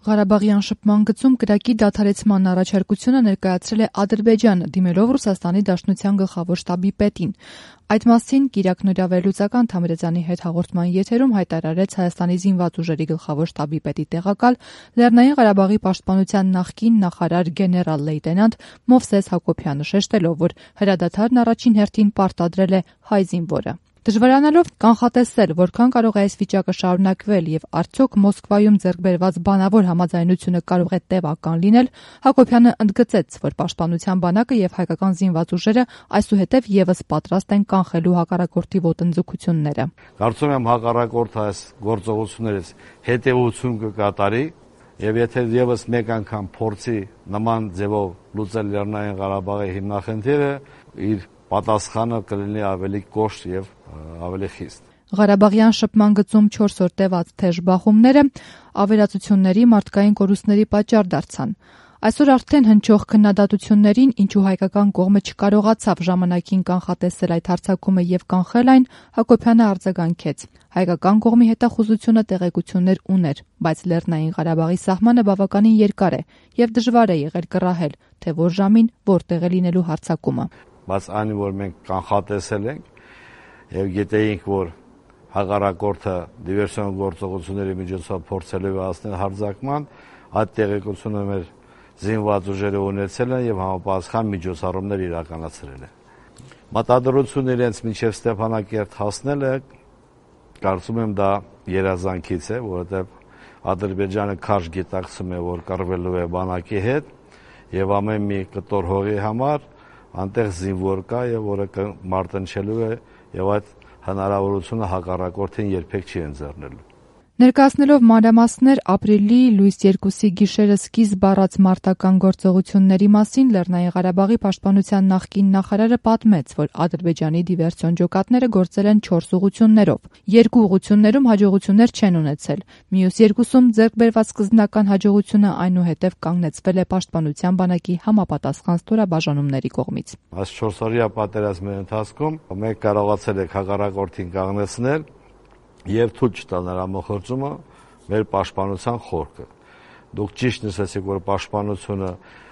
Ղարաբաղյան շփման գծում կրակի դադարեցման առաջարկությունը ներկայացրել է Ադրբեջանը, դիմելով Ռուսաստանի Դաշնության գլխավոր շտաբի պետին։ Այդ մասին Կիրակ Նորավերլուծական Թամրազյանի հետ հաղորդման եթերում հայտարարեց Հայաստանի զինված ուժերի գլխավոր շտաբի պետի տեղակալ Լեռնային Ղարաբաղի պաշտպանության նախկին նախարար գեներալ լեյտենանտ Մովսես Հակոբյանը, շեշտելով, որ հրադադարն առաջին հերթին պարտադրել է հայ զինվորը։ Դժվարանալով կանխատեսել, որքան կարող է այս վիճակը շարունակվել եւ արդյոք Մոսկվայում ձեռք բերված բանավոր համաձայնությունը կարող է տևական լինել, Հակոբյանը ընդգծեց, որ պաշտպանության բանակը եւ հայկական զինված ուժերը այսուհետև եւս պատրաստ են կանխելու հակառակորդի ոտնձգությունները։ Կարծում եմ հակառակորդը այս գործողություններից հետեւություն կկատարի եւ եթե եւս մեկ անգամ փորձի նման ձևով լուծել Լեռնային Ղարաբաղի հիմնախնդիրը, իր պատասխանը կլինի ավելի կոշտ եւ ավելի խիստ։ Ղարաբաղյան շփման գծում 4 օր տևած թեժ բախումները ավերածությունների, մարդկային կորուստների պատճառ դարձան։ Այսօր արդեն հնչող քննադատություններին, ինչու հայկական կողմը չկարողացավ ժամանակին կանխատեսել այդ հարձակումը եւ կանխել այն, Հակոբյանը արձագանքեց։ Հայկական կողմի հետախուզությունը տեղեկություններ ուներ, բայց Լեռնային Ղարաբաղի սահմանը բավականին երկար է եւ դժվար է եղել կռահել, թե որ ժամին որտեղ է լինելու հարձակումը։ Բայց այն, որ մենք կանխատեսել ենք եւ գիտեինք, որ հակառակորդը դիվերսիոն գործողությունների միջոցով փորձելու է հասնել հարձակման, այդ տեղեկությունը մեր զինված ուժերը ունեցել են եւ համապատասխան միջոցառումներ իրականացրել են։ Մտադրությունը իրենց մինչեւ Ստեփանակերտ հասնելը, կարծում եմ դա երազանքից է, որովհետեւ Ադրբեջանը քարշ գիտակցում է, որ կռվելու է բանակի հետ եւ ամեն մի կտոր հողի համար անտեղ զինվոր կա եւ որը մարտնչելու է եւ այդ հնարավորությունը հակառակորդին երբեք չի ընձեռնելու։ Ներկայացնելով մանրամասներ ապրիլի լույս 2-ի գիշերը սկիզբ առած մարտական գործողությունների մասին Լեռնային Ղարաբաղի պաշտպանության նախկին նախարարը պատմեց, որ Ադրբեջանի դիվերսիոն ջոկատները գործել են 4 ուղղություններով։ 2 ուղղություններում հաջողություններ չեն ունեցել։ Մյուս 2-ում ձեռք բերված սկզբնական հաջողությունը այնուհետև կանգնեցվել է պաշտպանության բանակի համապատասխան ստորաբաժանումների կողմից։ Այս 4-օրյա պատերազմի ընթացքում մենք կարողացել ենք հակառակորդին կանգնեցնել եւ թույլ չտալ նրա մոխրճումը մեր պաշտպանության խորքը։ Դուք ճիշտ նշեցիք, որ պաշտպանությունը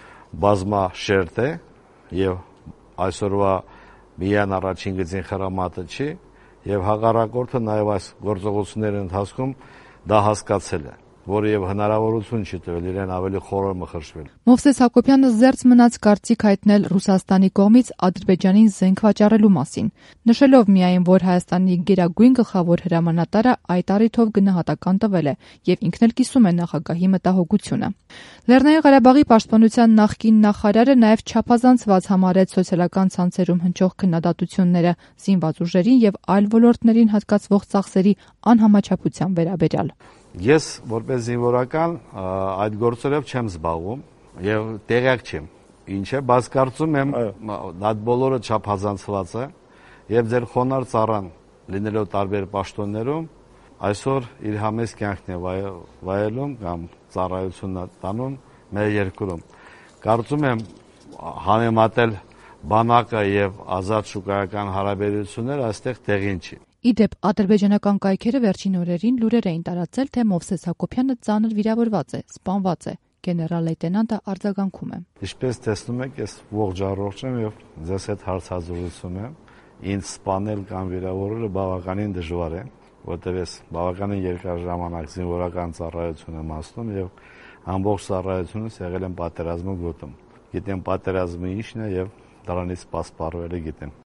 բազմաշերտ է եւ այսօրվա միայն առաջին գծին խրամատը չի եւ հակառակորդը նաեւ այս գործողությունների ընթացքում դա հասկացել է, որը եւ հնարավորություն չի տվել իրեն ավելի խորը մխրճվել։ Մովսես Հակոբյանը զերծ մնաց կարծիք հայտնել Ռուսաստանի կողմից Ադրբեջանին զենք վաճառելու մասին, նշելով միայն, որ Հայաստանի գերագույն գլխավոր հրամանատարը այդ առիթով գնահատական տվել է եւ ինքն էլ կիսում է նախագահի մտահոգությունը։ Լեռնային Ղարաբաղի պաշտպանության նախկին նախարարը նաեւ չափազանցված համարեց սոցիալական ցանցերում հնչող քննադատությունները զինված ուժերին եւ այլ ոլորտներին հատկացվող ծախսերի անհամաչափության վերաբերյալ։ Ես որպես զինվորական այդ գործերով չեմ զբաղվում եւ տեղյակ չեմ ինչ է, բայց կարծում եմ այդ բոլորը չափազանցված է եւ ձեր խոնարհ ծառան լինելով տարբեր պաշտոններում այսօր իր համեստ կյանքն է վայելում կամ ծառայություն տանում մեր երկրում։ Կարծում եմ համեմատել բանակը եւ ազատ շուկայական հարաբերությունները այստեղ տեղին չի։ Իդեպ ադրբեջանական կայքերը վերջին օրերին լուրեր էին տարածել, թե Մովսես Հակոբյանը ծանր վիրավորված է, սպանված է։ Գեներալ լեյտենանտը արձագանքում է։ Ինչպես տեսնում եք, ես ողջ առողջ եմ եւ ձեզ հետ հարցազրույցում եմ։ Ինձ սպանել կամ վիրավորելը բավականին դժվար է, որտեղ ես բավականին երկար ժամանակ զինվորական ծառայություն եմ անցնում եւ ամբողջ ծառայությունս եղել եմ պատերազմի գոտում։ Գիտեմ պատերազմը ինչն է եւ դրանից սպասպարվել գիտեմ։